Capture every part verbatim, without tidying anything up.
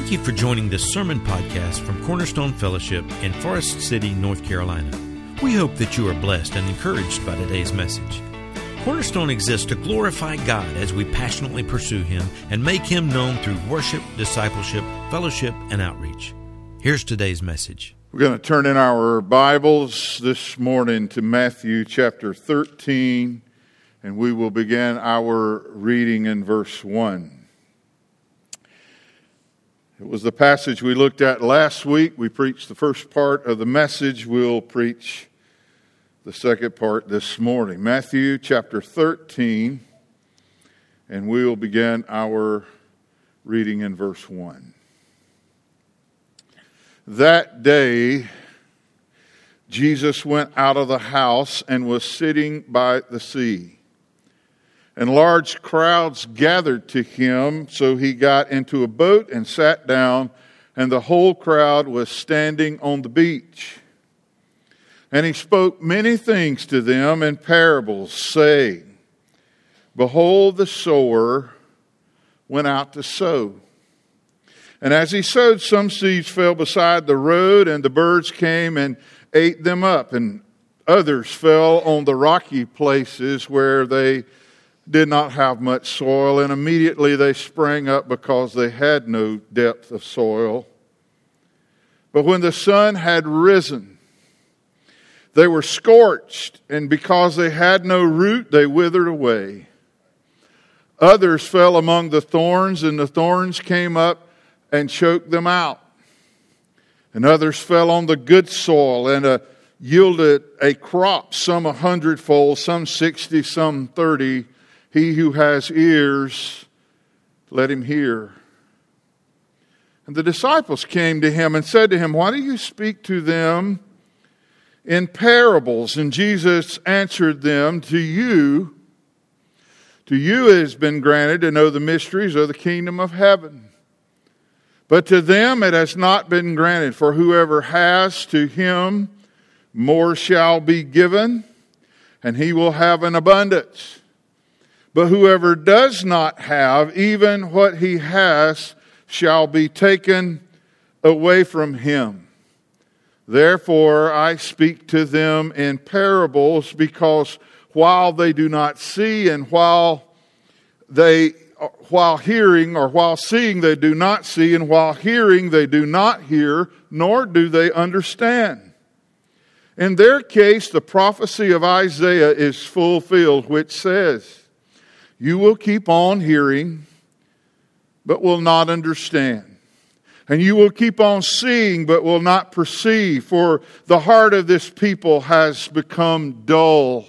Thank you for joining this sermon podcast from Cornerstone Fellowship in Forest City, North Carolina. We hope that you are blessed and encouraged by today's message. Cornerstone exists to glorify God as we passionately pursue Him and make Him known through worship, discipleship, fellowship, and outreach. Here's today's message. We're going to turn in our Bibles this morning to Matthew chapter thirteen, and we will begin our reading in verse one. It was the passage we looked at last week. We preached the first part of the message. We'll preach the second part this morning. Matthew chapter thirteen, and we will begin our reading in verse one. That day, Jesus went out of the house and was sitting by the sea. And large crowds gathered to him, so he got into a boat and sat down, and the whole crowd was standing on the beach. And he spoke many things to them in parables, saying, Behold, the sower went out to sow. And as he sowed, some seeds fell beside the road, and the birds came and ate them up. And others fell on the rocky places where they did not have much soil, and immediately they sprang up because they had no depth of soil. But when the sun had risen, they were scorched, and because they had no root, they withered away. Others fell among the thorns, and the thorns came up and choked them out. And others fell on the good soil, and uh, yielded a crop, some a hundredfold, some sixty, some thirty. He who has ears, let him hear. And the disciples came to him and said to him, Why do you speak to them in parables? And Jesus answered them, To you, to you it has been granted to know the mysteries of the kingdom of heaven. But to them it has not been granted, for whoever has, to him more shall be given, and he will have an abundance. But whoever does not have, even what he has shall be taken away from him. Therefore I speak to them in parables, because while they do not see, and while they while hearing or while seeing they do not see, and while hearing they do not hear, nor do they understand. In their case, the prophecy of Isaiah is fulfilled, which says, You will keep on hearing, but will not understand. And you will keep on seeing, but will not perceive. For the heart of this people has become dull.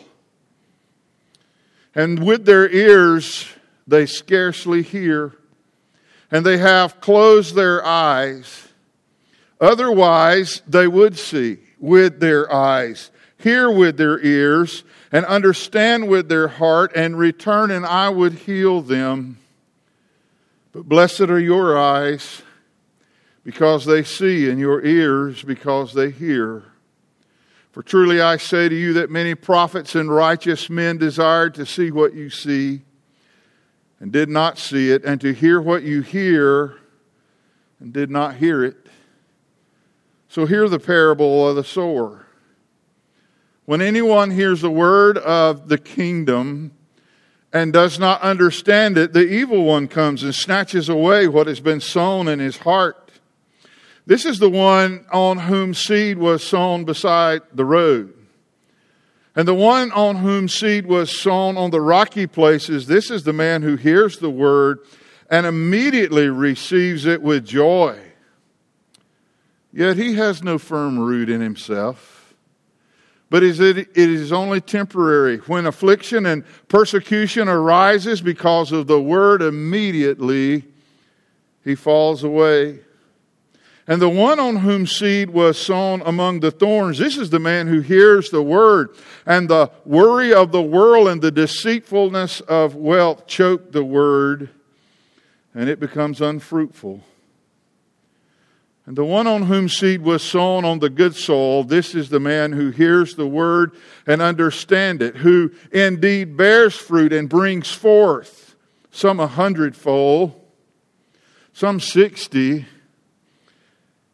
And with their ears they scarcely hear. And they have closed their eyes. Otherwise they would see with their eyes, hear with their ears, and understand with their heart, and return, and I would heal them. But blessed are your eyes, because they see, and your ears, because they hear. For truly I say to you that many prophets and righteous men desired to see what you see, and did not see it, and to hear what you hear, and did not hear it. So hear the parable of the sower. When anyone hears the word of the kingdom and does not understand it, the evil one comes and snatches away what has been sown in his heart. This is the one on whom seed was sown beside the road. And the one on whom seed was sown on the rocky places, this is the man who hears the word and immediately receives it with joy. Yet he has no firm root in himself, but it is only temporary. When affliction and persecution arises because of the word, immediately he falls away. And the one on whom seed was sown among the thorns, this is the man who hears the word, and the worry of the world and the deceitfulness of wealth choke the word, and it becomes unfruitful. And the one on whom seed was sown on the good soil, this is the man who hears the word and understands it, who indeed bears fruit and brings forth some a hundredfold, some sixty,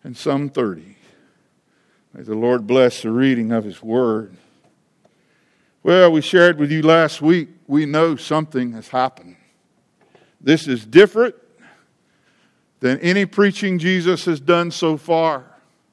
and some thirty. May the Lord bless the reading of His Word. Well, we shared with you last week, we know something has happened. This is different than any preaching Jesus has done so far.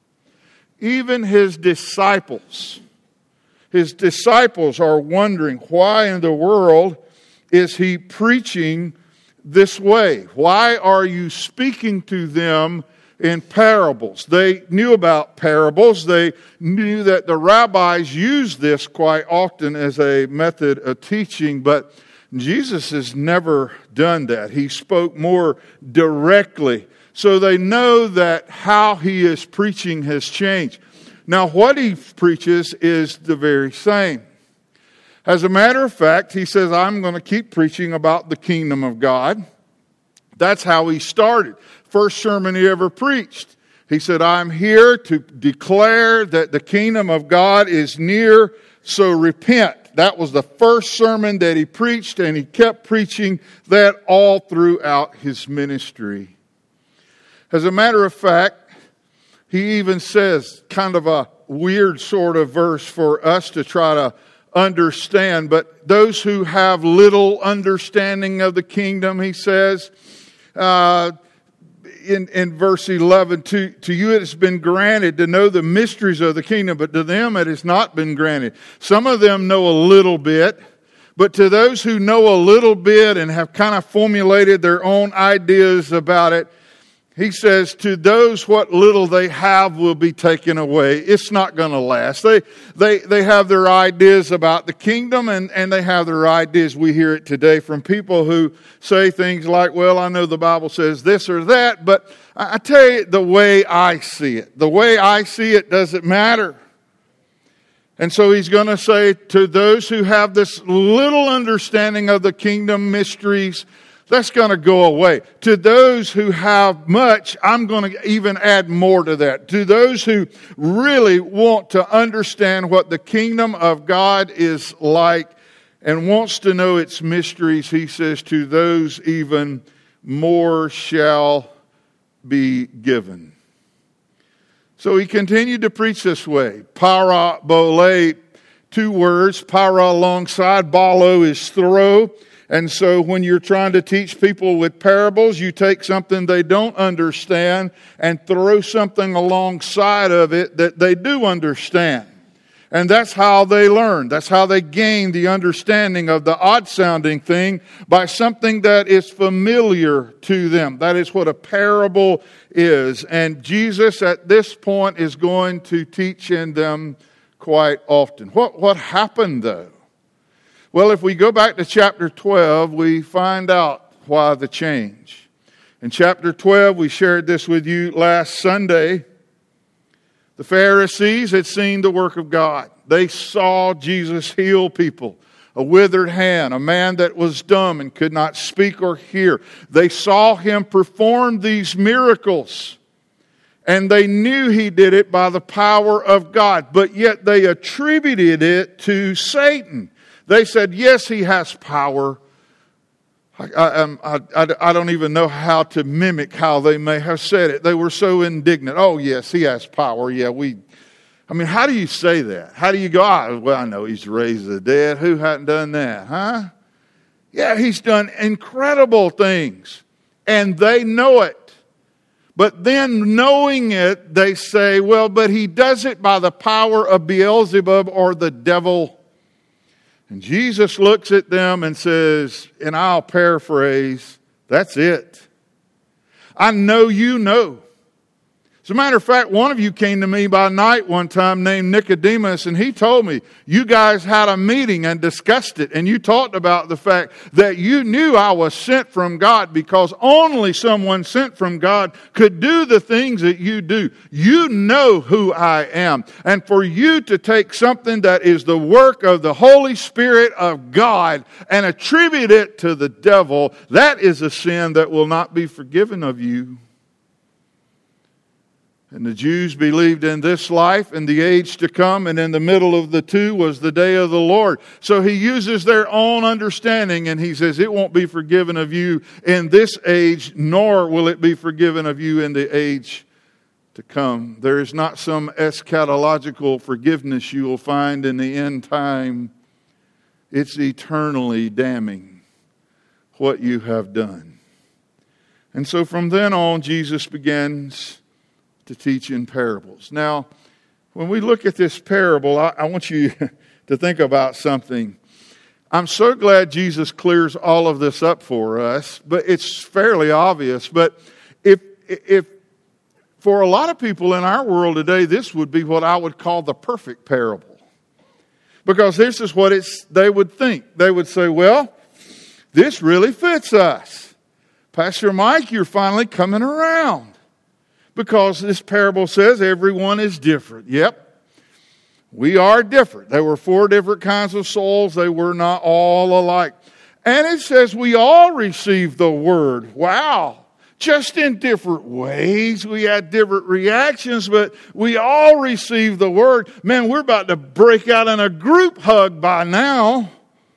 Even His disciples, His disciples are wondering, why in the world is He preaching this way? Why are you speaking to them in parables? They knew about parables. They knew that the rabbis used this quite often as a method of teaching, but Jesus has never done that. He spoke more directly. So they know that how He is preaching has changed. Now, what He preaches is the very same. As a matter of fact, He says, I'm going to keep preaching about the kingdom of God. That's how He started. First sermon He ever preached. He said, I'm here to declare that the kingdom of God is near, so repent. That was the first sermon that He preached, and He kept preaching that all throughout His ministry. As a matter of fact, He even says kind of a weird sort of verse for us to try to understand, but those who have little understanding of the kingdom, He says, uh, in, in verse eleven, to, to you it has been granted to know the mysteries of the kingdom, but to them it has not been granted. Some of them know a little bit, but to those who know a little bit and have kind of formulated their own ideas about it, He says, to those what little they have will be taken away. It's not going to last. They, they, they have their ideas about the kingdom, and, and they have their ideas. We hear it today from people who say things like, well, I know the Bible says this or that, but I, I tell you the way I see it. The way I see it doesn't matter. And so He's going to say to those who have this little understanding of the kingdom mysteries, that's going to go away. To those who have much, I'm going to even add more to that. To those who really want to understand what the kingdom of God is like and wants to know its mysteries, He says, to those even more shall be given. So He continued to preach this way. Parabole, two words. Para alongside, balo is throw. And so when you're trying to teach people with parables, you take something they don't understand and throw something alongside of it that they do understand. And that's how they learn. That's how they gain the understanding of the odd-sounding thing, by something that is familiar to them. That is what a parable is. And Jesus at this point is going to teach in them quite often. What, what happened though? Well, if we go back to chapter twelve, we find out why the change. In chapter twelve, we shared this with you last Sunday. The Pharisees had seen the work of God. They saw Jesus heal people. A withered hand, a man that was dumb and could not speak or hear. They saw Him perform these miracles. And they knew He did it by the power of God. But yet they attributed it to Satan. They said, yes, He has power. I, I, I, I don't even know how to mimic how they may have said it. They were so indignant. Oh, yes, He has power. Yeah, we... I mean, how do you say that? How do you go, oh, well, I know He's raised the dead. Who hadn't done that, huh? Yeah, He's done incredible things. And they know it. But then knowing it, they say, well, but He does it by the power of Beelzebub or the devil. And Jesus looks at them and says, and I'll paraphrase, that's it. I know you know. As a matter of fact, one of you came to me by night one time named Nicodemus, and he told me, you guys had a meeting and discussed it, and you talked about the fact that you knew I was sent from God, because only someone sent from God could do the things that you do. You know who I am. And for you to take something that is the work of the Holy Spirit of God and attribute it to the devil, that is a sin that will not be forgiven of you. And the Jews believed in this life and the age to come, and in the middle of the two was the day of the Lord. So He uses their own understanding, and He says, it won't be forgiven of you in this age, nor will it be forgiven of you in the age to come. There is not some eschatological forgiveness you will find in the end time. It's eternally damning what you have done. And so from then on, Jesus begins to teach in parables. Now, when we look at this parable, I, I want you to think about something. I'm so glad Jesus clears all of this up for us, but it's fairly obvious. But if if for a lot of people in our world today, this would be what I would call the perfect parable. Because this is what it's they would think. They would say, well, this really fits us. Pastor Mike, you're finally coming around. Because this parable says everyone is different. Yep, we are different. There were four different kinds of souls. They were not all alike. And it says we all receive the word. Wow. Just in different ways. We had different reactions, but we all receive the word. Man, we're about to break out in a group hug by now.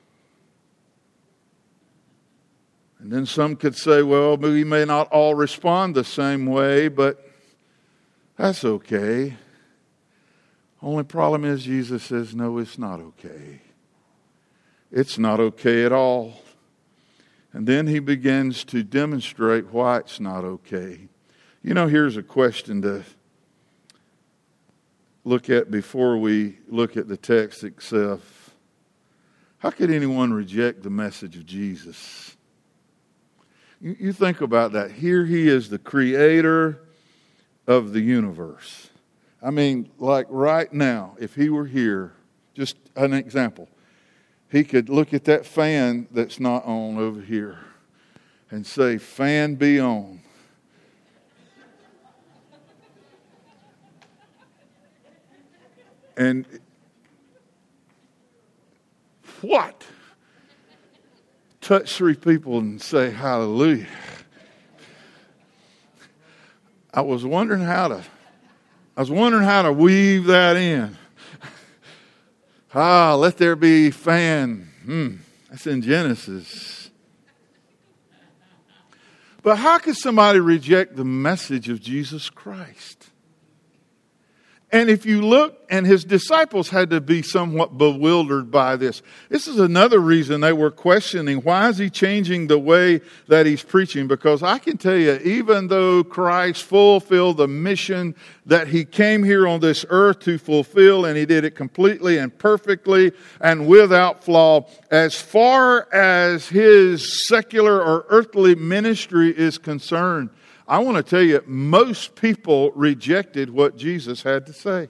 And then some could say, well, we may not all respond the same way, but that's okay. Only problem is Jesus says, no, it's not okay. It's not okay at all. And then he begins to demonstrate why it's not okay. You know, here's a question to look at before we look at the text itself. How could anyone reject the message of Jesus? You, you think about that. Here he is, the creator of the universe. I mean, like right now, if he were here, just an example. He could look at that fan that's not on over here and say, fan be on. And what? Touch three people and say hallelujah. I was wondering how to, I was wondering how to weave that in. Ah, let there be fan. Hmm, that's in Genesis. But how could somebody reject the message of Jesus Christ? And if you look, and his disciples had to be somewhat bewildered by this. This is another reason they were questioning, why is he changing the way that he's preaching? Because I can tell you, even though Christ fulfilled the mission that he came here on this earth to fulfill, and he did it completely and perfectly and without flaw, as far as his secular or earthly ministry is concerned, I want to tell you, most people rejected what Jesus had to say.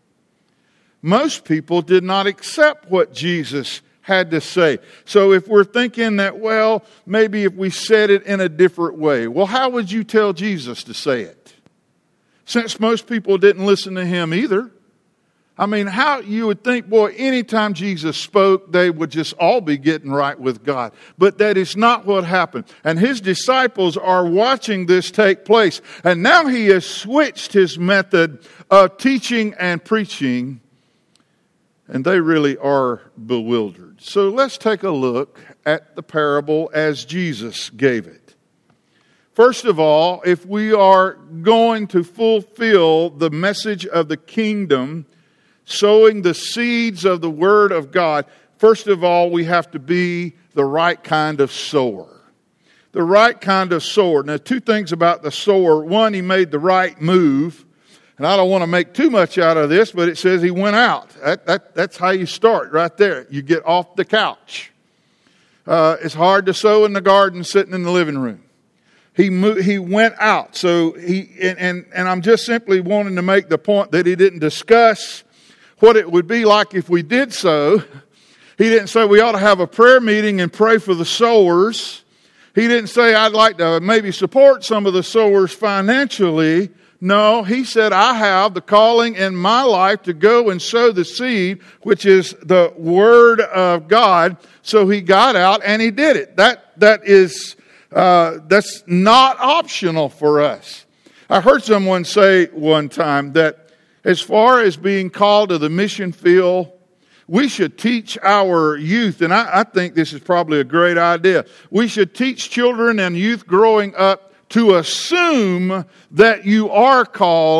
Most people did not accept what Jesus had to say. So if we're thinking that, well, maybe if we said it in a different way, well, how would you tell Jesus to say it? Since most people didn't listen to him either. I mean, how you would think, boy, anytime Jesus spoke, they would just all be getting right with God. But that is not what happened. And his disciples are watching this take place. And now he has switched his method of teaching and preaching. And they really are bewildered. So let's take a look at the parable as Jesus gave it. First of all, if we are going to fulfill the message of the kingdom, sowing the seeds of the Word of God, first of all, we have to be the right kind of sower. The right kind of sower. Now, two things about the sower. One, he made the right move. And I don't want to make too much out of this, but it says he went out. That, that, that's how you start right there. You get off the couch. Uh, it's hard to sow in the garden sitting in the living room. He moved, he went out. So he and, and, and I'm just simply wanting to make the point that he didn't discuss what it would be like if we did so. He didn't say we ought to have a prayer meeting and pray for the sowers. He didn't say I'd like to maybe support some of the sowers financially. No, he said I have the calling in my life to go and sow the seed, which is the Word of God. So he got out and he did it. That that is uh, that's not optional for us. I heard someone say one time that as far as being called to the mission field, we should teach our youth, and I, I think this is probably a great idea. We should teach children and youth growing up to assume that you are called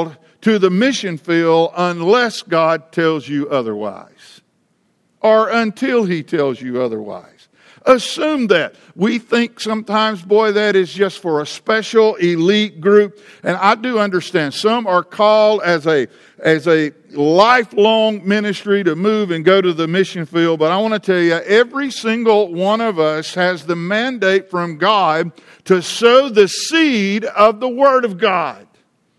to the mission field unless God tells you otherwise, or until He tells you otherwise. Assume that. We think sometimes, boy, that is just for a special elite group. And I do understand some are called as a as a lifelong ministry to move and go to the mission field. But I want to tell you, every single one of us has the mandate from God to sow the seed of the Word of God.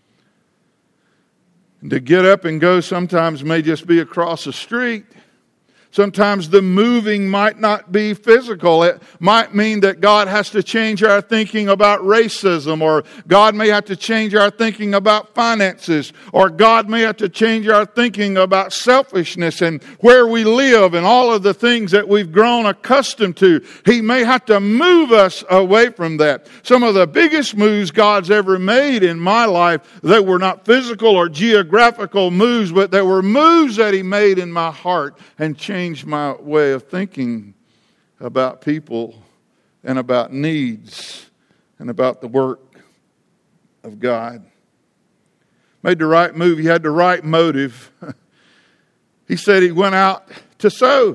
And to get up and go sometimes may just be across the street. Sometimes the moving might not be physical. It might mean that God has to change our thinking about racism, or God may have to change our thinking about finances, or God may have to change our thinking about selfishness and where we live and all of the things that we've grown accustomed to. He may have to move us away from that. Some of the biggest moves God's ever made in my life, they were not physical or geographical moves, but they were moves that He made in my heart and changed my way of thinking about people and about needs and about the work of God. Made the right move. He had the right motive. He said he went out to sow.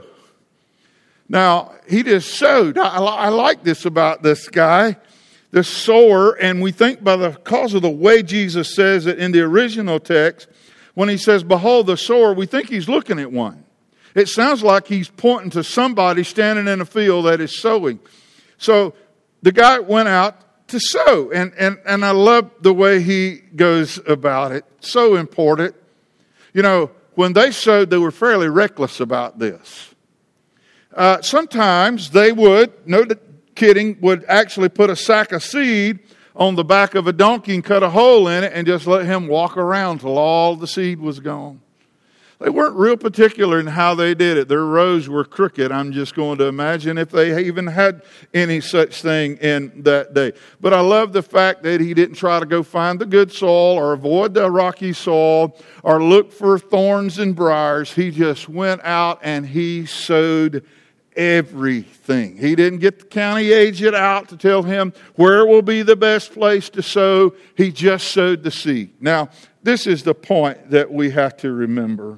Now, he just sowed. I, I like this about this guy, the sower, and we think by the cause of the way Jesus says it in the original text, when he says, behold the sower, we think he's looking at one. It sounds like he's pointing to somebody standing in a field that is sowing. So the guy went out to sow. And, and, and I love the way he goes about it. So important. You know, when they sowed, they were fairly reckless about this. Uh, sometimes they would, no kidding, would actually put a sack of seed on the back of a donkey and cut a hole in it and just let him walk around till all the seed was gone. They weren't real particular in how they did it. Their rows were crooked. I'm just going to imagine if they even had any such thing in that day. But I love the fact that he didn't try to go find the good soil or avoid the rocky soil or look for thorns and briars. He just went out and he sowed everything. He didn't get the county agent out to tell him where will be the best place to sow. He just sowed the seed. Now, this is the point that we have to remember.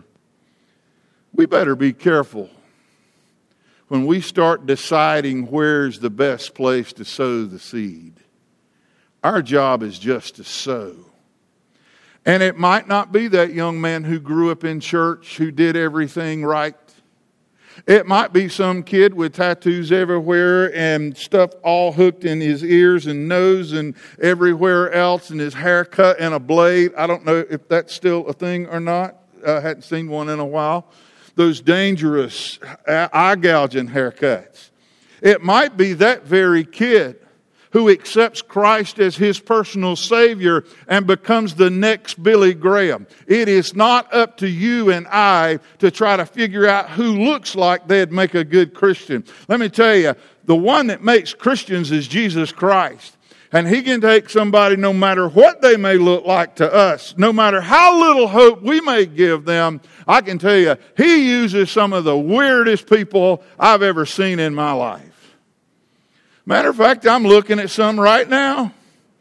We better be careful when we start deciding where's the best place to sow the seed. Our job is just to sow. And it might not be that young man who grew up in church who did everything right. It might be some kid with tattoos everywhere and stuff all hooked in his ears and nose and everywhere else, and his hair cut in a blade. I don't know if that's still a thing or not. I hadn't seen one in a while. Those dangerous eye gouging haircuts. It might be that very kid who accepts Christ as his personal Savior and becomes the next Billy Graham. It is not up to you and I to try to figure out who looks like they'd make a good Christian. Let me tell you, the one that makes Christians is Jesus Christ. And He can take somebody no matter what they may look like to us, no matter how little hope we may give them. I can tell you, He uses some of the weirdest people I've ever seen in my life. Matter of fact, I'm looking at some right now.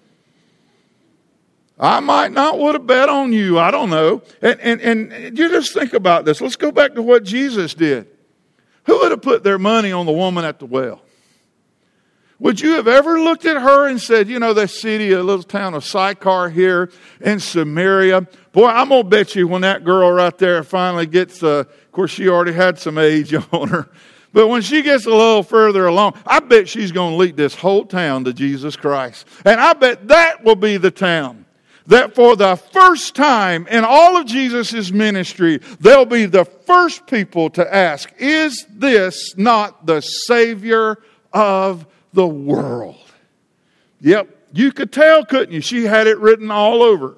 I might not would have bet on you. I don't know. And, and, and you just think about this. Let's go back to what Jesus did. Who would have put their money on the woman at the well? Would you have ever looked at her and said, you know, that city, a little town of Sychar here in Samaria, boy, I'm going to bet you when that girl right there finally gets, uh, of course, she already had some age on her. But when she gets a little further along, I bet she's going to lead this whole town to Jesus Christ. And I bet that will be the town that for the first time in all of Jesus' ministry, they'll be the first people to ask, is this not the Savior of the world? Yep, you could tell, couldn't you? She had it written all over.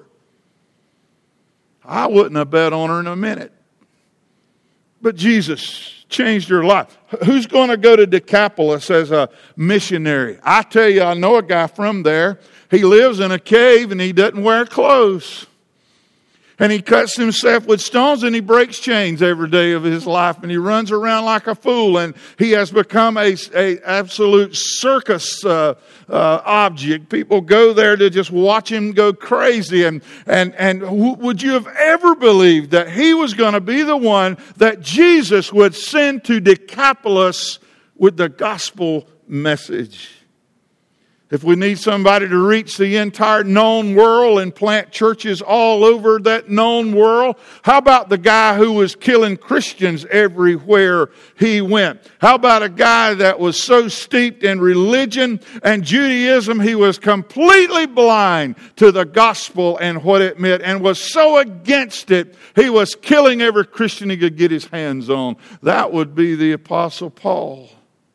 I wouldn't have bet on her in a minute. But Jesus changed her life. Who's going to go to Decapolis as a missionary? I tell you, I know a guy from there. He lives in a cave and he doesn't wear clothes. And he cuts himself with stones and he breaks chains every day of his life. And he runs around like a fool. And he has become a, a absolute circus uh, uh, object. People go there to just watch him go crazy. And, and, and w- would you have ever believed that he was going to be the one that Jesus would send to Decapolis with the gospel message? If we need somebody to reach the entire known world and plant churches all over that known world, how about the guy who was killing Christians everywhere he went? How about a guy that was so steeped in religion and Judaism, he was completely blind to the gospel and what it meant, and was so against it, he was killing every Christian he could get his hands on? That would be the Apostle Paul.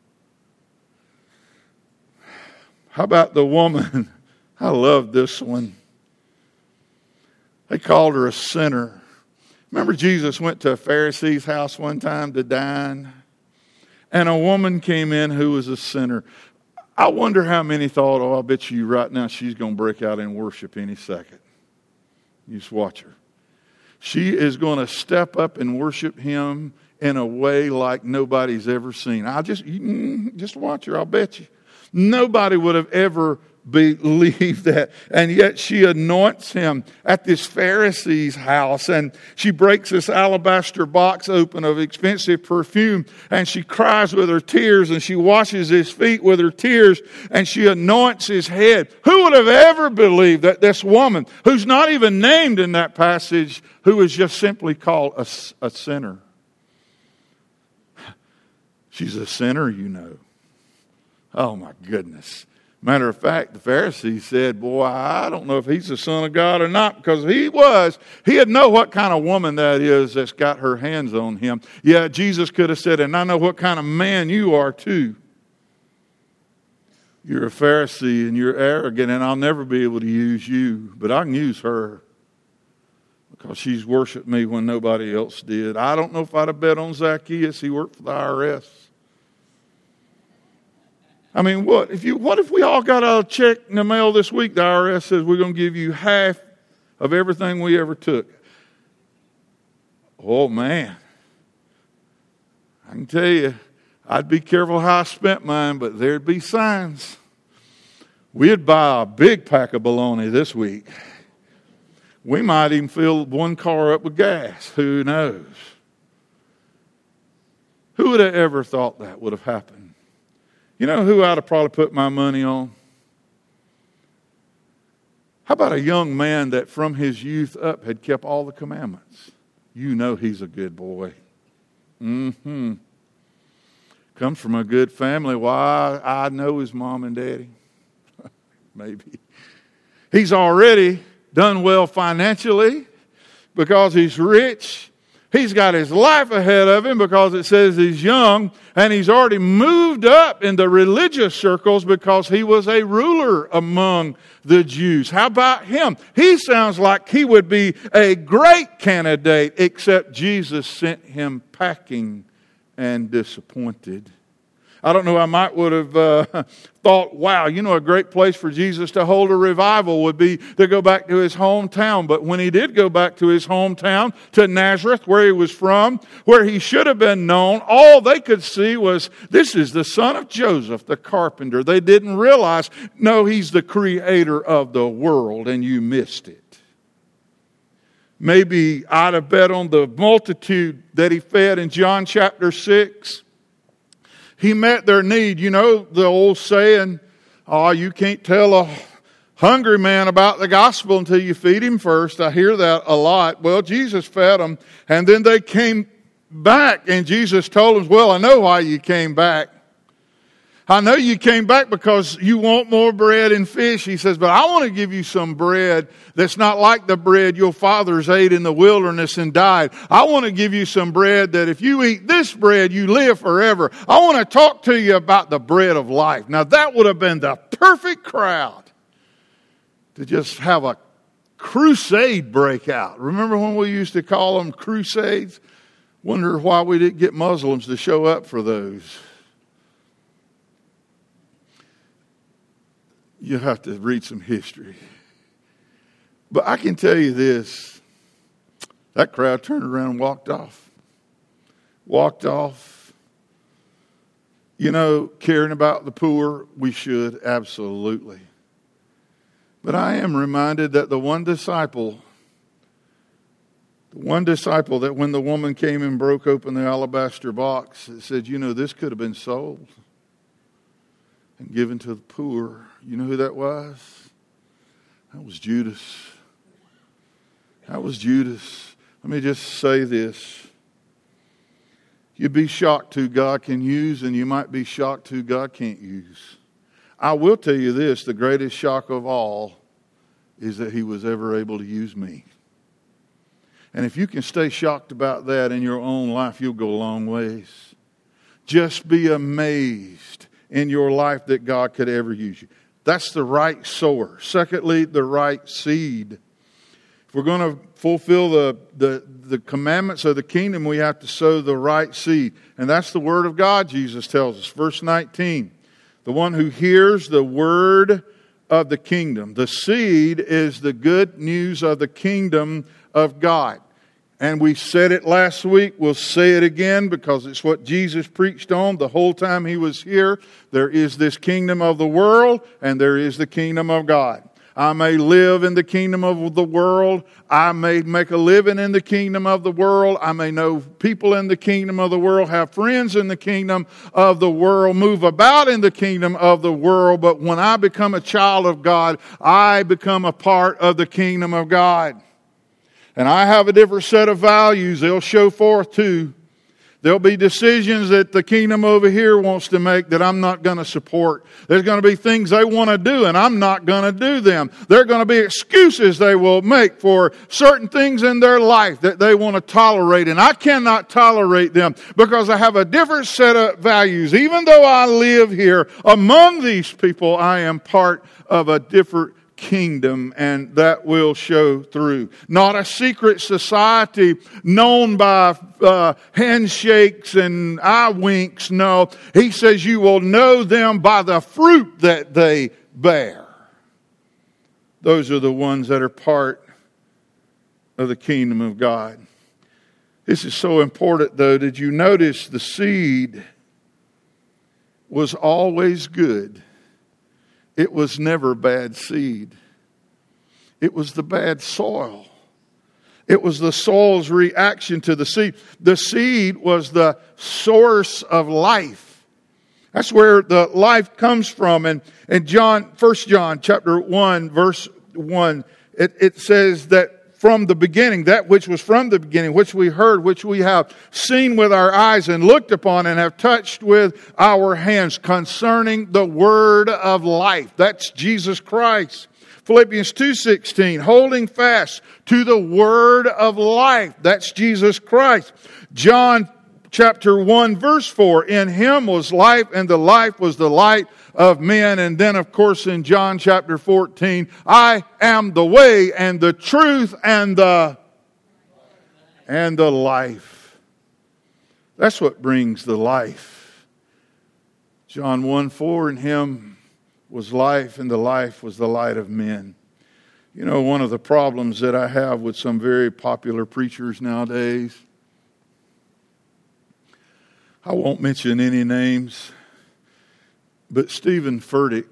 How about the woman? I love this one. They called her a sinner. Remember, Jesus went to a Pharisee's house one time to dine, and a woman came in who was a sinner. I wonder how many thought, oh, I bet you right now she's going to break out in worship any second. You just watch her. She is going to step up and worship him in a way like nobody's ever seen. I'll just, just watch her, I'll bet you. Nobody would have ever believed that. And yet she anoints him at this Pharisee's house. And she breaks this alabaster box open of expensive perfume. And she cries with her tears. And she washes his feet with her tears. And she anoints his head. Who would have ever believed that this woman, who's not even named in that passage, who is just simply called a, a sinner? She's a sinner, you know. Oh, my goodness. Matter of fact, the Pharisees said, boy, I don't know if he's the Son of God or not, because if he was, he'd know what kind of woman that is that's got her hands on him. Yeah, Jesus could have said, and I know what kind of man you are too. You're a Pharisee and you're arrogant, and I'll never be able to use you, but I can use her because she's worshiped me when nobody else did. I don't know if I'd have bet on Zacchaeus. He worked for the I R S. I mean, what if you? What if we all got a check in the mail this week? The I R S says we're going to give you half of everything we ever took. Oh, man. I can tell you, I'd be careful how I spent mine, but there'd be signs. We'd buy a big pack of bologna this week. We might even fill one car up with gas. Who knows? Who would have ever thought that would have happened? You know who I'd have probably put my money on? How about a young man that from his youth up had kept all the commandments? You know he's a good boy. Mm-hmm. Comes from a good family. Why, I know his mom and daddy. Maybe. He's already done well financially because he's rich. He's got his life ahead of him because it says he's young, and he's already moved up in the religious circles because he was a ruler among the Jews. How about him? He sounds like he would be a great candidate, except Jesus sent him packing and disappointed. I don't know, I might would have uh, thought, wow, you know, a great place for Jesus to hold a revival would be to go back to his hometown. But when he did go back to his hometown, to Nazareth, where he was from, where he should have been known, all they could see was, this is the son of Joseph, the carpenter. They didn't realize, no, he's the creator of the world, and you missed it. Maybe I'd have bet on the multitude that he fed in John chapter six. He met their need. You know the old saying, oh, you can't tell a hungry man about the gospel until you feed him first. I hear that a lot. Well, Jesus fed them, and then they came back, and Jesus told them, well, I know why you came back. I know you came back because you want more bread and fish. He says, but I want to give you some bread that's not like the bread your fathers ate in the wilderness and died. I want to give you some bread that if you eat this bread, you live forever. I want to talk to you about the bread of life. Now that would have been the perfect crowd to just have a crusade break out. Remember when we used to call them crusades? Wonder why we didn't get Muslims to show up for those. You have to read some history. But I can tell you this. That crowd turned around and walked off. Walked off. You know, caring about the poor, we should, absolutely. But I am reminded that the one disciple, the one disciple that when the woman came and broke open the alabaster box, it said, you know, this could have been sold and given to the poor. You know who that was? That was Judas. That was Judas. Let me just say this. You'd be shocked who God can use, and you might be shocked who God can't use. I will tell you this, the greatest shock of all is that He was ever able to use me. And if you can stay shocked about that in your own life, you'll go a long ways. Just be amazed in your life that God could ever use you. That's the right sower. Secondly, the right seed. If we're going to fulfill the, the, the commandments of the kingdom, we have to sow the right seed. And that's the word of God, Jesus tells us. Verse nineteen, the one who hears the word of the kingdom. The seed is the good news of the kingdom of God. And we said it last week. We'll say it again because it's what Jesus preached on the whole time He was here. There is this kingdom of the world and there is the kingdom of God. I may live in the kingdom of the world. I may make a living in the kingdom of the world. I may know people in the kingdom of the world, have friends in the kingdom of the world, move about in the kingdom of the world. But when I become a child of God, I become a part of the kingdom of God. And I have a different set of values. They'll show forth too. There'll be decisions that the kingdom over here wants to make that I'm not going to support. There's going to be things they want to do and I'm not going to do them. There are going to be excuses they will make for certain things in their life that they want to tolerate. And I cannot tolerate them because I have a different set of values. Even though I live here among these people, I am part of a different kingdom, and that will show through. Not a secret society known by uh, handshakes and eye winks. No, He says you will know them by the fruit that they bear. Those are the ones that are part of the kingdom of God. This is so important though. Did you notice the seed was always good? It was never bad seed. It was the bad soil. It was the soil's reaction to the seed. The seed was the source of life. That's where the life comes from. And in John, First John chapter one, verse one, it, it says that from the beginning, that which was from the beginning, which we heard, which we have seen with our eyes and looked upon and have touched with our hands concerning the word of life. That's Jesus Christ. Philippians two sixteen, holding fast to the word of life. That's Jesus Christ. John chapter one, verse four, in Him was life, and the life was the light of men. And then, of course, in John chapter fourteen, I am the way and the truth and the and the life. That's what brings the life. John one four, in Him was life, and the life was the light of men. You know, one of the problems that I have with some very popular preachers nowadays, I won't mention any names, but Stephen Furtick,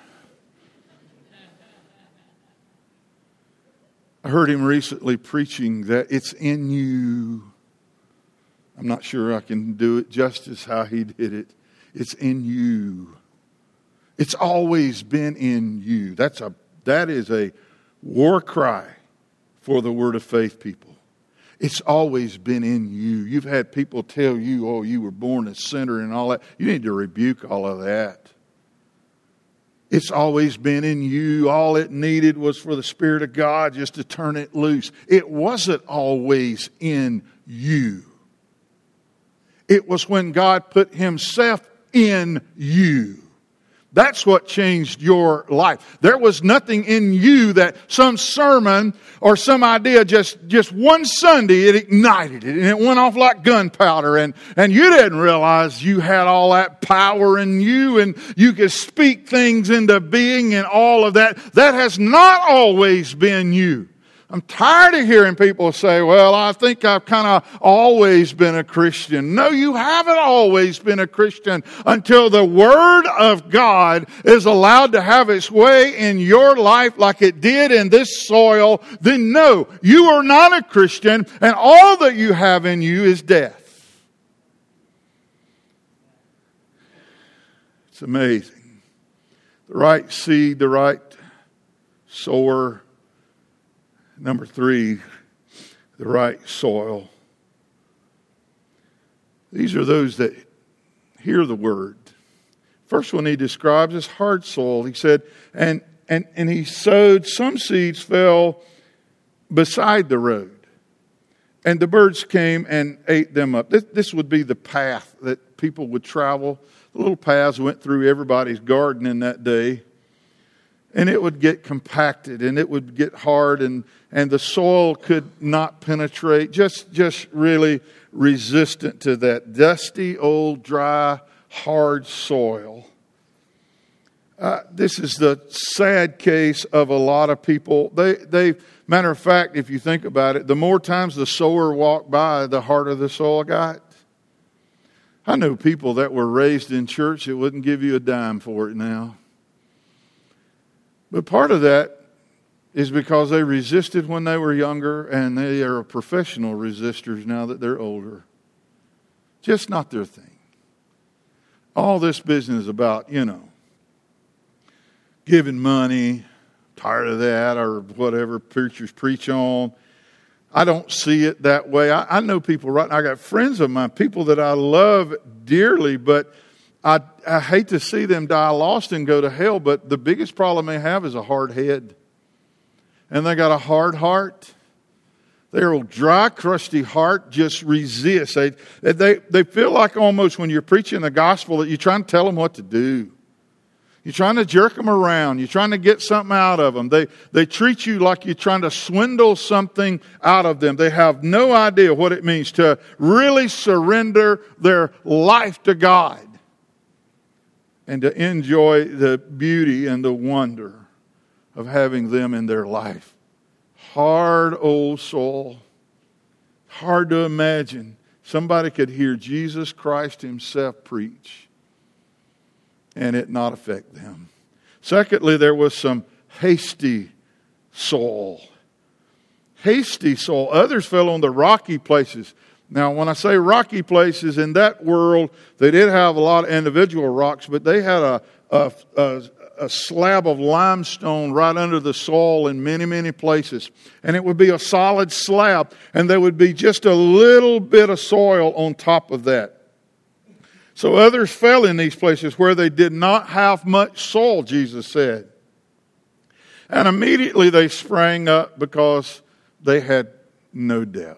I heard him recently preaching that it's in you. I'm not sure I can do it justice how he did it. It's in you. It's always been in you. That's a that is a war cry for the Word of Faith people. It's always been in you. You've had people tell you, oh, you were born a sinner and all that. You need to rebuke all of that. It's always been in you. All it needed was for the Spirit of God just to turn it loose. It wasn't always in you. It was when God put Himself in you. That's what changed your life. There was nothing in you that some sermon or some idea, just, just one Sunday, it ignited it and it went off like gunpowder. And, and you didn't realize you had all that power in you and you could speak things into being and all of that. That has not always been you. I'm tired of hearing people say, well, I think I've kind of always been a Christian. No, you haven't always been a Christian until the Word of God is allowed to have its way in your life like it did in this soil. Then no, you are not a Christian, and all that you have in you is death. It's amazing. The right seed, the right sower. Number three, the right soil. These are those that hear the word. First one he describes as hard soil. He said, and, and, and he sowed, some seeds fell beside the road, and the birds came and ate them up. This, this would be the path that people would travel. The little paths went through everybody's garden in that day. And it would get compacted, and it would get hard, and, and the soil could not penetrate. Just, just really resistant to that dusty, old, dry, hard soil. Uh, this is the sad case of a lot of people. They, they, matter of fact, if you think about it, the more times the sower walked by, the harder the soil got. I know people that were raised in church that wouldn't give you a dime for it now. But part of that is because they resisted when they were younger, and they are professional resistors now that they're older. Just not their thing. All this business about, you know, giving money, tired of that, or whatever preachers preach on. I don't see it that way. I, I know people right now. I got friends of mine, people that I love dearly, but I, I hate to see them die lost and go to hell, but the biggest problem they have is a hard head. And they got a hard heart. Their old dry, crusty heart just resists. They, they, they feel like almost when you're preaching the gospel that you're trying to tell them what to do. You're trying to jerk them around. You're trying to get something out of them. They, they treat you like you're trying to swindle something out of them. They have no idea what it means to really surrender their life to God and to enjoy the beauty and the wonder of having them in their life. Hard old soul. Hard to imagine somebody could hear Jesus Christ himself preach and it not affect them. Secondly, there was some hasty soul. Hasty soul. Others fell on the rocky places. Now, when I say rocky places, in that world, they did have a lot of individual rocks, but they had a, a, a, a slab of limestone right under the soil in many, many places. And it would be a solid slab, and there would be just a little bit of soil on top of that. So others fell in these places where they did not have much soil, Jesus said. And immediately they sprang up because they had no depth.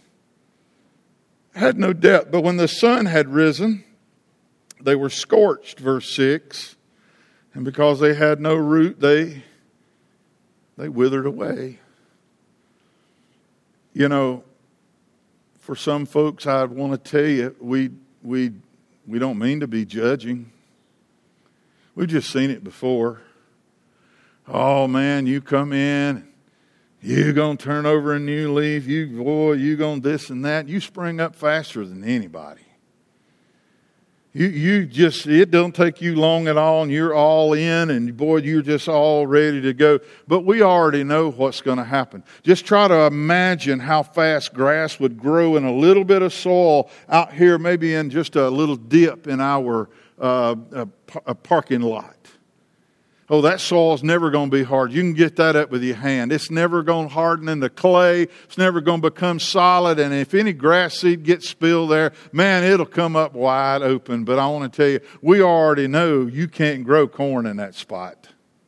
Had no depth. But when the sun had risen, they were scorched, verse six. And because they had no root, they, they withered away. You know, for some folks, I want to tell you, we we we don't mean to be judging. We've just seen it before. Oh man, you come in, you're going to turn over a new leaf. You boy, you going this and that. You spring up faster than anybody. You you just, it don't take you long at all, and you're all in, and boy, you're just all ready to go. But we already know what's going to happen. Just try to imagine how fast grass would grow in a little bit of soil out here, maybe in just a little dip in our uh, a, a parking lot. Oh, that soil's never going to be hard. You can get that up with your hand. It's never going to harden into clay. It's never going to become solid. And if any grass seed gets spilled there, man, it'll come up wide open. But I want to tell you, we already know you can't grow corn in that spot.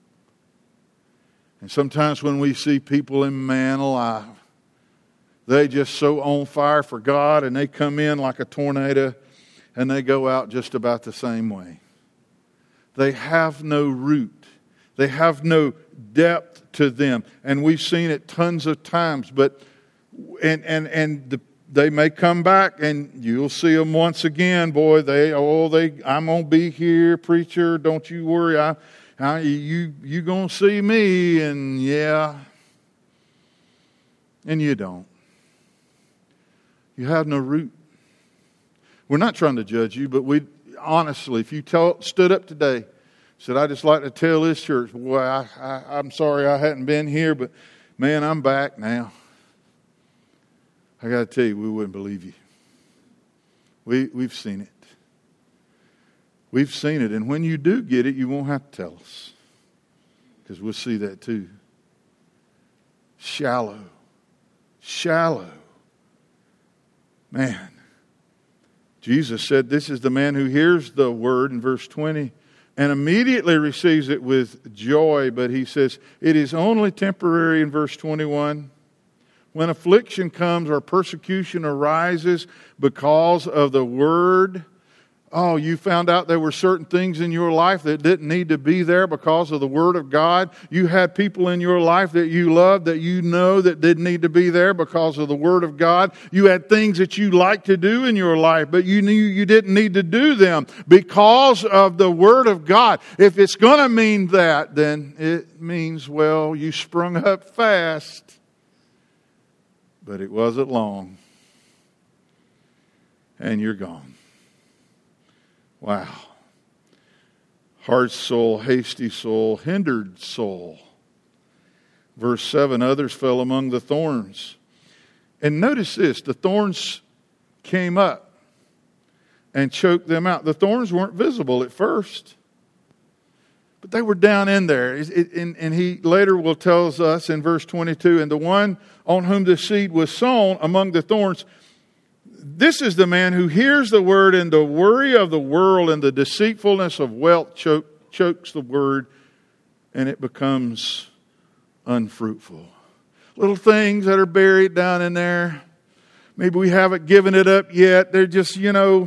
And sometimes when we see people in man alive, they just so on fire for God, and they come in like a tornado, and they go out just about the same way. They have no root. They have no depth to them. And we've seen it tons of times. But and and and the, they may come back, and you'll see them once again. Boy, they oh they I'm gonna be here, preacher. Don't you worry. I, I you you gonna see me, and yeah. and you don't. You have no root. We're not trying to judge you, but we honestly, if you tell, stood up today, said, "I'd just like to tell this church, boy, I, I, I'm sorry I hadn't been here, but man, I'm back now." I got to tell you, we wouldn't believe you. We, we've seen it. We've seen it. And when you do get it, you won't have to tell us, because we'll see that too. Shallow. Shallow. Man. Jesus said, this is the man who hears the word in verse twenty and immediately receives it with joy. But he says, it is only temporary in verse twenty-one. When affliction comes or persecution arises because of the word, oh, you found out there were certain things in your life that didn't need to be there because of the Word of God. You had people in your life that you loved that you know that didn't need to be there because of the Word of God. You had things that you liked to do in your life, but you knew you didn't need to do them because of the Word of God. If it's going to mean that, then it means, well, you sprung up fast, but it wasn't long, and you're gone. Wow. Hard soul, hasty soul, hindered soul. Verse seven, others fell among the thorns. And notice this, the thorns came up and choked them out. The thorns weren't visible at first, but they were down in there. And he later will tell us in verse twenty-two, and the one on whom the seed was sown among the thorns, this is the man who hears the word, and the worry of the world and the deceitfulness of wealth choke, chokes the word, and it becomes unfruitful. Little things that are buried down in there. Maybe we haven't given it up yet. They're just, you know,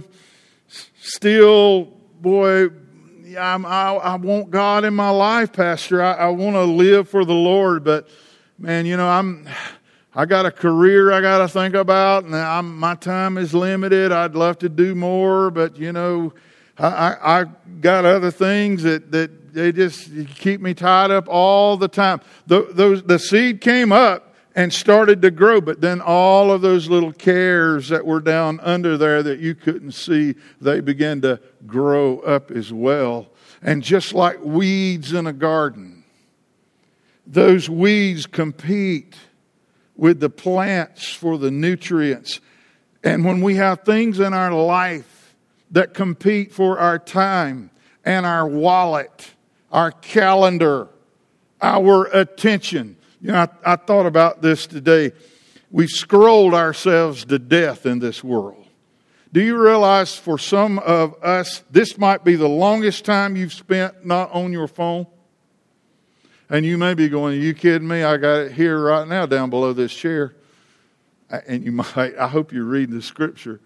still, boy, I'm, I, I want God in my life, Pastor. I, I want to live for the Lord, but man, you know, I'm... I got a career I got to think about, and I'm, my time is limited. I'd love to do more, but, you know, I, I, I got other things that, that they just keep me tied up all the time. The, those, the seed came up and started to grow, but then all of those little cares that were down under there that you couldn't see, they began to grow up as well. And just like weeds in a garden, those weeds compete with the plants for the nutrients. And when we have things in our life that compete for our time and our wallet, our calendar, our attention. You know, I, I thought about this today. We've scrolled ourselves to death in this world. Do you realize for some of us, this might be the longest time you've spent not on your phone? And you may be going, are you kidding me? I got it here right now down below this chair. And you might, I hope you're reading the scripture.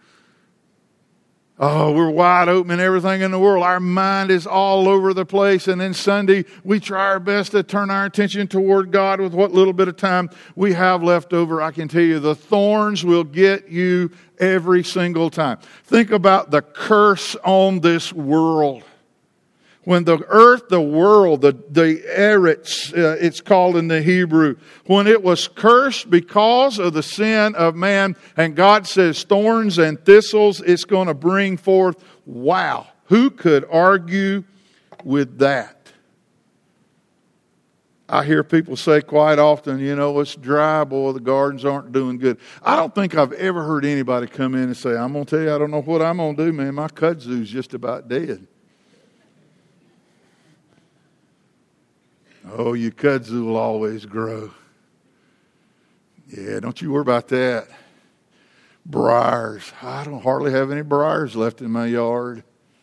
Oh, we're wide open in everything in the world. Our mind is all over the place. And then Sunday, we try our best to turn our attention toward God with what little bit of time we have left over. I can tell you, the thorns will get you every single time. Think about the curse on this world. When the earth, the world, the, the eretz, uh, it's called in the Hebrew, when it was cursed because of the sin of man, and God says thorns and thistles, it's going to bring forth, wow, who could argue with that? I hear people say quite often, you know, it's dry, boy, the gardens aren't doing good. I don't think I've ever heard anybody come in and say, I'm going to tell you, I don't know what I'm going to do, man. My kudzu's just about dead. Oh, your kudzu will always grow. Yeah, don't you worry about that. Briars. I don't hardly have any briars left in my yard.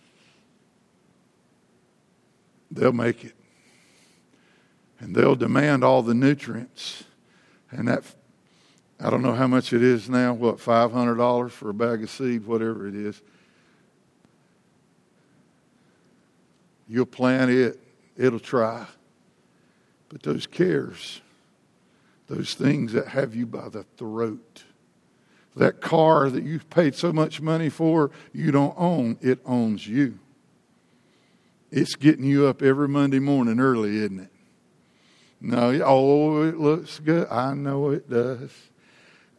They'll make it. And they'll demand all the nutrients. And that, I don't know how much it is now, what, five hundred dollars for a bag of seed, whatever it is. You'll plant it. It'll try. But those cares, those things that have you by the throat, that car that you've paid so much money for, you don't own, it owns you. It's getting you up every Monday morning early, isn't it? No, oh, it looks good. I know it does.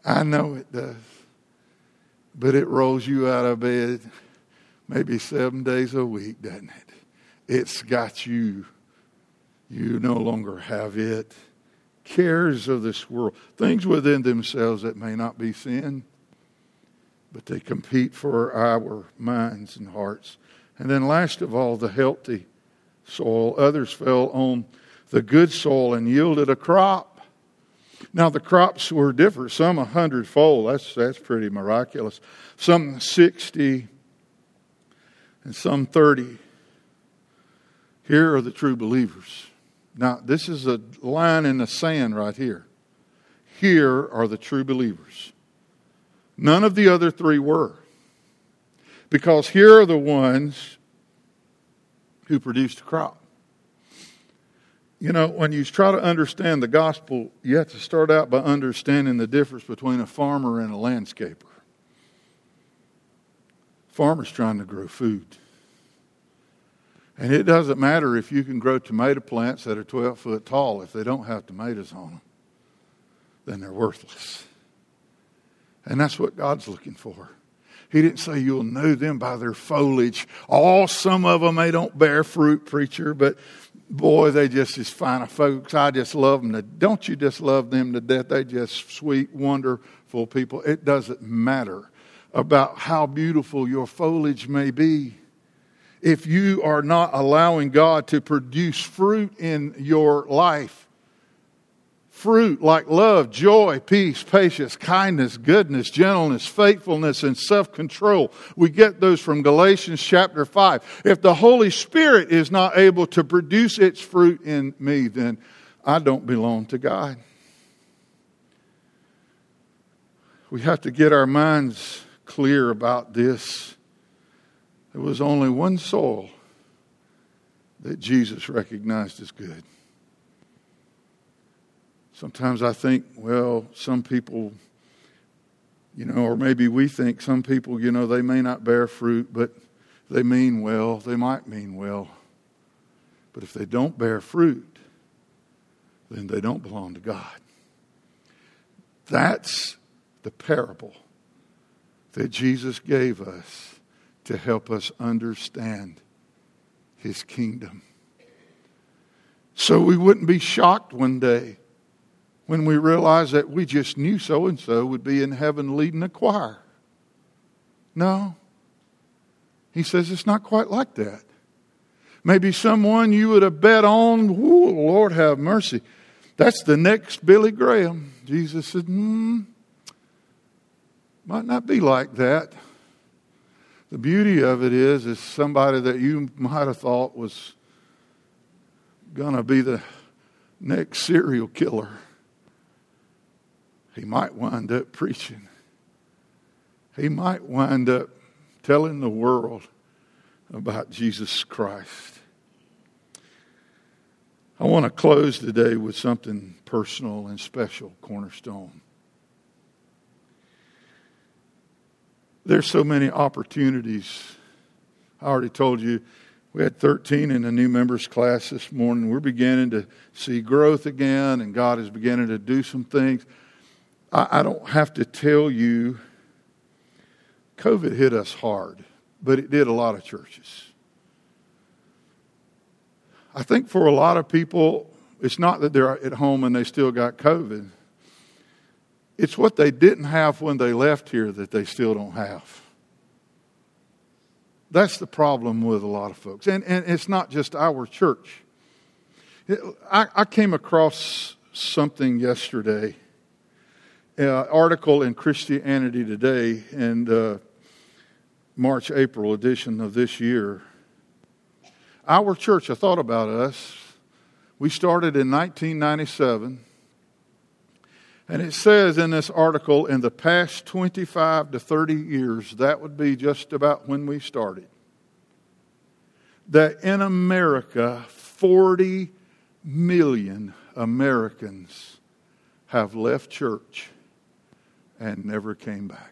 I know it does. But it rolls you out of bed maybe seven days a week, doesn't it? It's got you. You no longer have it. Cares of this world. Things within themselves that may not be sin, but they compete for our minds and hearts. And then last of all, the healthy soil. Others fell on the good soil and yielded a crop. Now the crops were different. Some a hundredfold. That's that's pretty miraculous. Some sixty and some thirty. Here are the true believers. Now this is a line in the sand right here. Here are the true believers. None of the other three were. Because here are the ones who produced a crop. You know, when you try to understand the gospel, you have to start out by understanding the difference between a farmer and a landscaper. Farmer's trying to grow food. And it doesn't matter if you can grow tomato plants that are twelve foot tall. If they don't have tomatoes on them, then they're worthless. And that's what God's looking for. He didn't say you'll know them by their foliage. Oh, some of them, they don't bear fruit, preacher, but boy, they just as fine of folks. I just love them. To, don't you just love them to death? They just sweet, wonderful people. It doesn't matter about how beautiful your foliage may be. If you are not allowing God to produce fruit in your life, fruit like love, joy, peace, patience, kindness, goodness, gentleness, faithfulness, and self-control. We get those from Galatians chapter five. If the Holy Spirit is not able to produce its fruit in me, then I don't belong to God. We have to get our minds clear about this. There was only one soil that Jesus recognized as good. Sometimes I think, well, some people, you know, or maybe we think some people, you know, they may not bear fruit, but they mean well. They might mean well. But if they don't bear fruit, then they don't belong to God. That's the parable that Jesus gave us to help us understand His kingdom. So we wouldn't be shocked one day when we realize that we just knew so-and-so would be in heaven leading a choir. No. He says it's not quite like that. Maybe someone you would have bet on, ooh, Lord have mercy. That's the next Billy Graham. Jesus said, hmm, might not be like that. The beauty of it is, is somebody that you might have thought was going to be the next serial killer. He might wind up preaching. He might wind up telling the world about Jesus Christ. I want to close today with something personal and special, Cornerstone. There's so many opportunities. I already told you we had thirteen in the new members class this morning. We're beginning to see growth again, and God is beginning to do some things. I, I don't have to tell you, COVID hit us hard, but it did a lot of churches. I think for a lot of people, it's not that they're at home and they still got COVID. It's what they didn't have when they left here that they still don't have. That's the problem with a lot of folks. And, and it's not just our church. It, I, I came across something yesterday, an article in Christianity Today in the March, April edition of this year. Our church, I thought about us. We started in nineteen ninety-seven. And it says in this article, in the past twenty-five to thirty years, that would be just about when we started, that in America, forty million Americans have left church and never came back.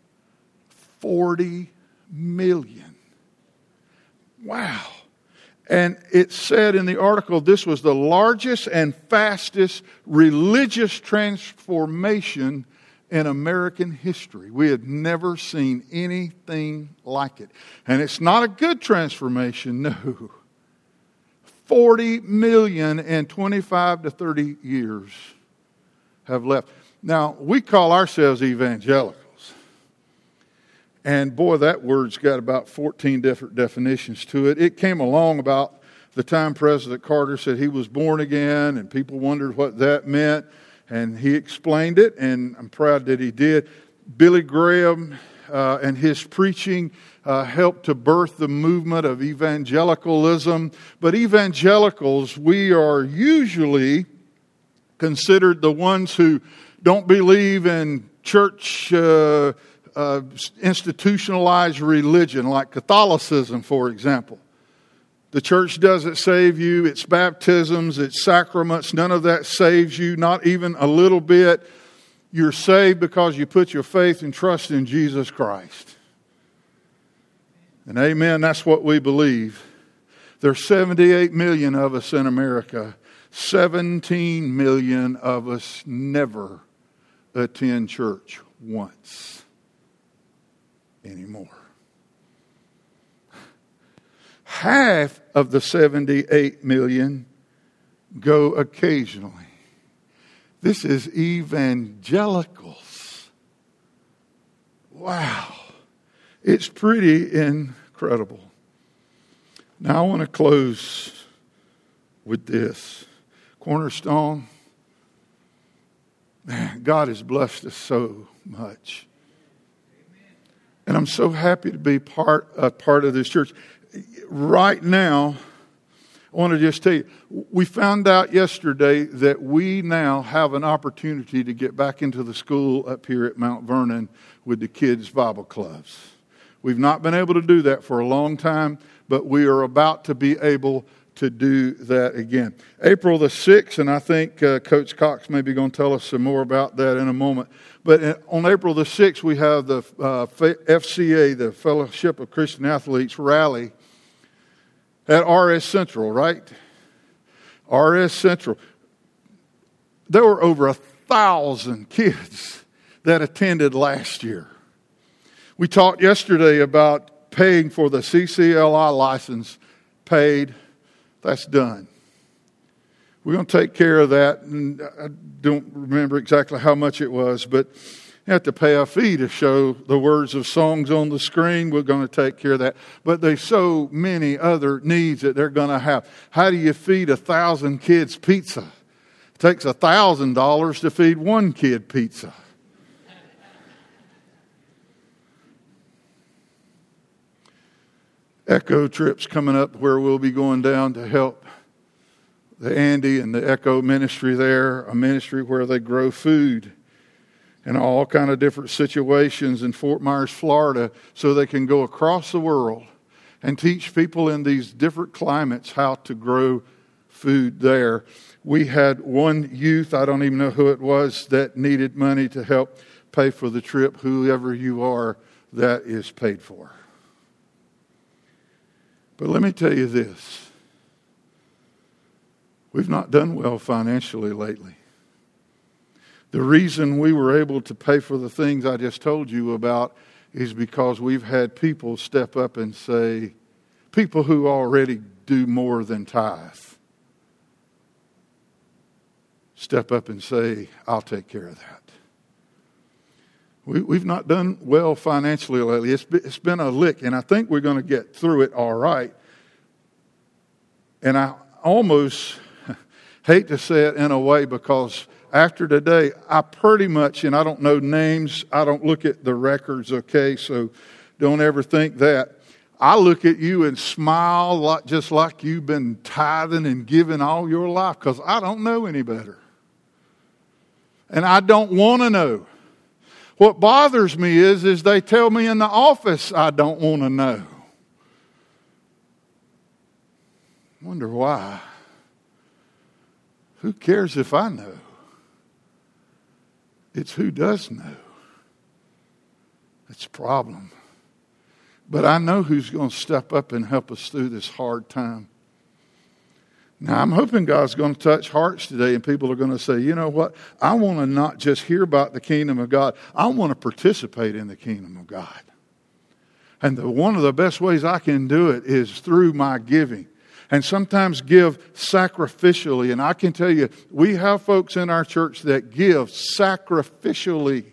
forty million. Wow. And it said in the article this was the largest and fastest religious transformation in American history. We had never seen anything like it. And it's not a good transformation, no. forty million in twenty-five to thirty years have left. Now, we call ourselves evangelicals. And boy, that word's got about fourteen different definitions to it. It came along about the time President Carter said he was born again, and people wondered what that meant. And he explained it, and I'm proud that he did. Billy Graham uh, and his preaching uh, helped to birth the movement of evangelicalism. But evangelicals, we are usually considered the ones who don't believe in church uh, uh, institutionalized religion, like Catholicism, for example. The church doesn't save you. It's baptisms, it's sacraments. None of that saves you, not even a little bit. You're saved because you put your faith and trust in Jesus Christ. And amen, that's what we believe. There's seventy-eight million of us in America. seventeen million of us never attend church once anymore. Half of the seventy-eight million go occasionally. This is evangelicals. Wow. It's pretty incredible. Now I want to close with this. Cornerstone, man, God has blessed us so much. And I'm so happy to be part, a part of this church. Right now, I want to just tell you, we found out yesterday that we now have an opportunity to get back into the school up here at Mount Vernon with the kids' Bible clubs. We've not been able to do that for a long time, but we are about to be able to do that again. April the sixth, and I think uh, Coach Cox may be going to tell us some more about that in a moment. But on April the sixth, we have the uh, F C A, the Fellowship of Christian Athletes rally at R S Central, right? R S Central. There were over a thousand kids that attended last year. We talked yesterday about paying for the C C L I license. Paid. That's done. We're going to take care of that. And I don't remember exactly how much it was, but you have to pay a fee to show the words of songs on the screen. We're going to take care of that. But there's so many other needs that they're going to have. How do you feed a thousand kids pizza? It takes a thousand dollars to feed one kid pizza. Echo trips coming up where we'll be going down to help the Andy and the Echo ministry there, a ministry where they grow food in all kind of different situations in Fort Myers, Florida, so they can go across the world and teach people in these different climates how to grow food there. We had one youth, I don't even know who it was, that needed money to help pay for the trip. Whoever you are, that is paid for. But let me tell you this. We've not done well financially lately. The reason we were able to pay for the things I just told you about is because we've had people step up and say, people who already do more than tithe, step up and say, I'll take care of that. We, we've not done well financially lately. It's been, it's been a lick, and I think we're going to get through it all right. And I almost hate to say it in a way, because after today, I pretty much, and I don't know names, I don't look at the records, okay, so don't ever think that. I look at you and smile like, just like you've been tithing and giving all your life, because I don't know any better. And I don't want to know. What bothers me is, is they tell me in the office I don't want to know. Wonder why. Who cares if I know? It's who does know. It's a problem. But I know who's going to step up and help us through this hard time. Now, I'm hoping God's going to touch hearts today and people are going to say, you know what? I want to not just hear about the kingdom of God. I want to participate in the kingdom of God. And the, one of the best ways I can do it is through my giving. And sometimes give sacrificially. And I can tell you, we have folks in our church that give sacrificially.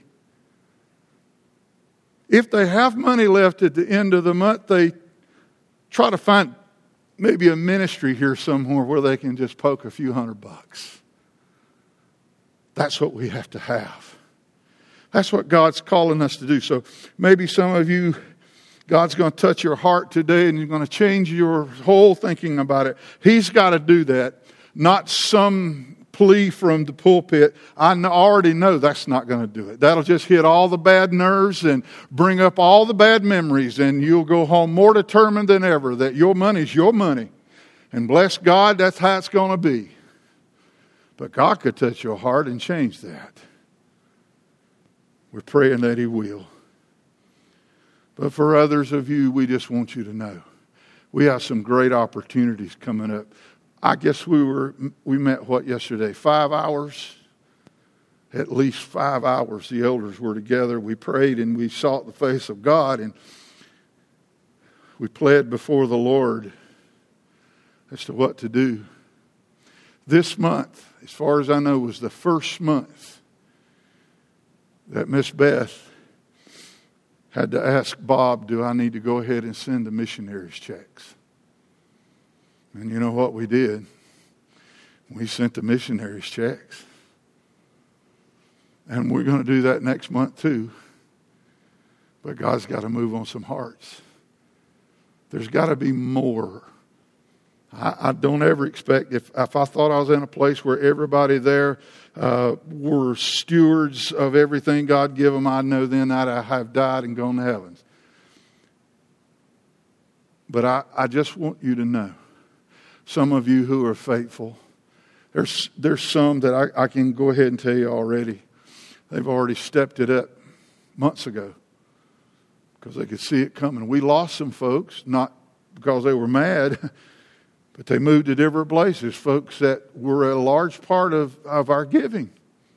If they have money left at the end of the month, they try to find maybe a ministry here somewhere where they can just poke a few hundred bucks. That's what we have to have. That's what God's calling us to do. So maybe some of you, God's going to touch your heart today and you're going to change your whole thinking about it. He's got to do that, not some plea from the pulpit. I already know that's not going to do it. That'll just hit all the bad nerves and bring up all the bad memories, and you'll go home more determined than ever that your money's your money. And bless God, that's how it's going to be. But God could touch your heart and change that. We're praying that He will. But for others of you, we just want you to know we have some great opportunities coming up. I guess we were we met, what, yesterday? Five hours? At least five hours the elders were together. We prayed and we sought the face of God and we pled before the Lord as to what to do. This month, as far as I know, was the first month that Miss Beth had to ask Bob, do I need to go ahead and send the missionaries checks? And you know what we did? We sent the missionaries checks. And we're going to do that next month too. But God's got to move on some hearts. There's got to be more. I, I don't ever expect, if, if I thought I was in a place where everybody there uh, were stewards of everything God gave them, I know then I'd have died and gone to heaven. But I, I just want you to know, some of you who are faithful, there's there's some that I, I can go ahead and tell you already. They've already stepped it up months ago because they could see it coming. We lost some folks, not because they were mad, but they moved to different places, folks that were a large part of, of our giving.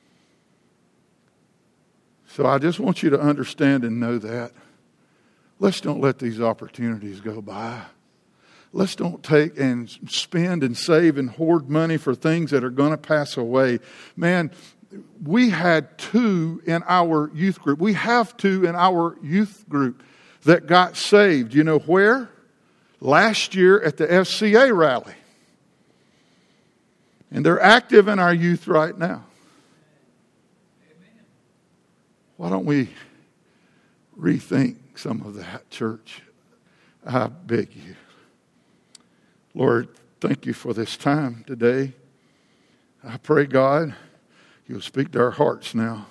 So I just want you to understand and know that. Let's don't let these opportunities go by. Let's don't take and spend and save and hoard money for things that are going to pass away. Man, we had two in our youth group. We have two in our youth group that got saved. You know where? Last year at the F C A rally. And they're active in our youth right now. Why don't we rethink some of that, church? I beg you. Lord, thank you for this time today. I pray, God, you'll speak to our hearts now.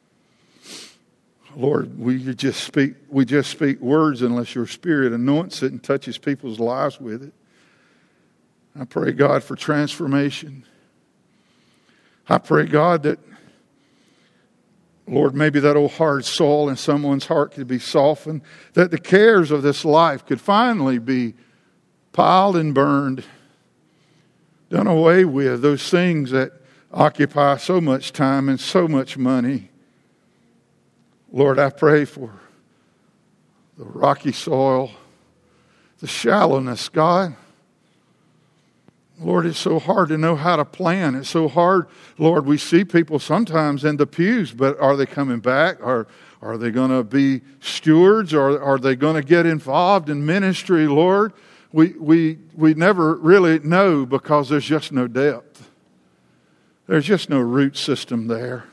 Lord, we just speak we just speak words unless your Spirit anoints it and touches people's lives with it. I pray, God, for transformation. I pray, God, that, Lord, maybe that old hard soil in someone's heart could be softened, that the cares of this life could finally be piled and burned, done away with, those things that occupy so much time and so much money. Lord, I pray for the rocky soil, the shallowness, God. Lord, it's so hard to know how to plan. It's so hard. Lord, we see people sometimes in the pews, but are they coming back? Are, are they going to be stewards? Or are they going to get involved in ministry, Lord? We, we, we never really know because there's just no depth. There's just no root system there.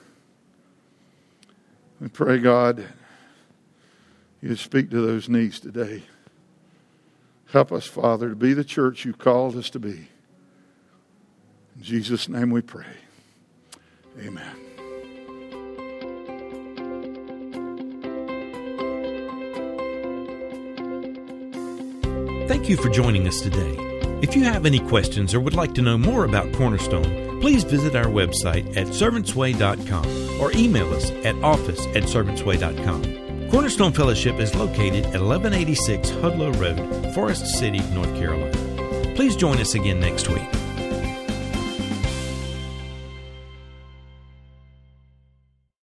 We pray, God, you speak to those needs today. Help us, Father, to be the church you called us to be. In Jesus' name we pray. Amen. Thank you for joining us today. If you have any questions or would like to know more about Cornerstone, please visit our website at servants way dot com or email us at office at servants way dot com. Cornerstone Fellowship is located at eleven eighty-six Hudlow Road, Forest City, North Carolina. Please join us again next week.